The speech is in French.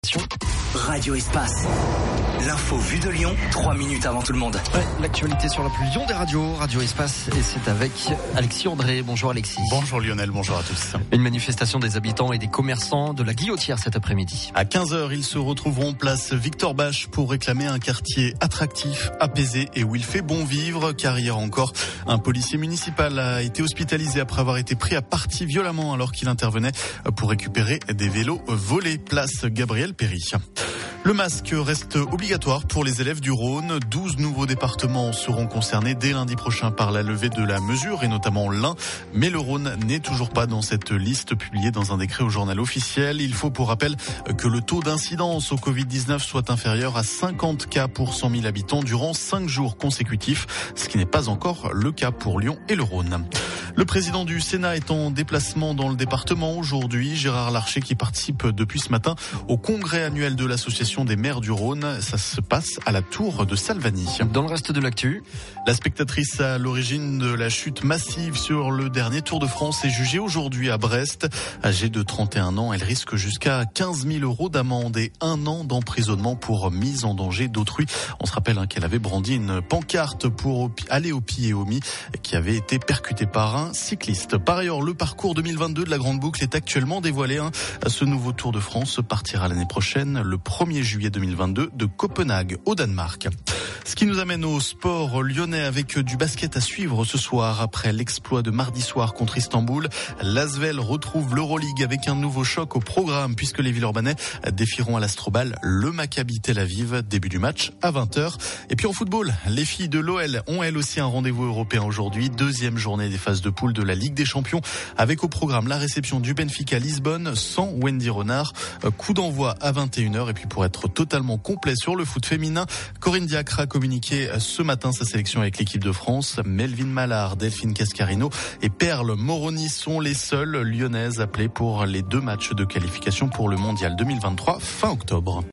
Radio Espace. L'info vue de Lyon, 3 minutes avant tout le monde. Ouais, l'actualité sur la plus Lyon des radios, Radio Espace, et c'est avec Alexis André. Bonjour Alexis. Bonjour Lionel, bonjour à tous. Une manifestation des habitants et des commerçants de la Guillotière cet après-midi. À 15h, ils se retrouveront place Victor Bache pour réclamer un quartier attractif, apaisé et où il fait bon vivre. Car hier encore, un policier municipal a été hospitalisé après avoir été pris à partie violemment alors qu'il intervenait pour récupérer des vélos volés. Place Gabriel Péry. Le masque reste obligatoire pour les élèves du Rhône. 12 nouveaux départements seront concernés dès lundi prochain par la levée de la mesure, et notamment l'Ain. Mais le Rhône n'est toujours pas dans cette liste publiée dans un décret au journal officiel. Il faut pour rappel que le taux d'incidence au Covid-19 soit inférieur à 50 cas pour 100 000 habitants durant 5 jours consécutifs, ce qui n'est pas encore le cas pour Lyon et le Rhône. Le président du Sénat est en déplacement dans le département aujourd'hui. Gérard Larcher qui participe depuis ce matin au congrès annuel de l'association des maires du Rhône. Ça se passe à la tour de Salvani. Dans le reste de l'actu, la spectatrice à l'origine de la chute massive sur le dernier Tour de France est jugée aujourd'hui à Brest. Âgée de 31 ans, elle risque jusqu'à 15 000 € d'amende et 1 an d'emprisonnement pour mise en danger d'autrui. On se rappelle qu'elle avait brandi une pancarte pour aller au pied et au mi qui avait été percutée par un cycliste. Par ailleurs, le parcours 2022 de la Grande Boucle est actuellement dévoilé. Ce nouveau Tour de France partira l'année prochaine, le 1er juillet 2022, de Copenhague au Danemark. Ce qui nous amène au sport lyonnais avec du basket à suivre ce soir. Après l'exploit de mardi soir contre Istanbul, l'Asvel retrouve l'Euroleague avec un nouveau choc au programme puisque les Villeurbanais défieront à l'Astrobal le Maccabi Tel Aviv. Début du match à 20h. Et puis en football, les filles de l'OL ont elles aussi un rendez-vous européen aujourd'hui. Deuxième journée des phases de poule de la Ligue des Champions avec au programme la réception du Benfica Lisbonne sans Wendy Renard. Coup d'envoi à 21h. Et puis pour être totalement complet sur le foot féminin, Corinne Diacre a communiqué ce matin sa sélection avec l'équipe de France. Melvin Mallard, Delphine Cascarino et Perle Moroni sont les seules lyonnaises appelées pour les 2 matchs de qualification pour le Mondial 2023 fin octobre.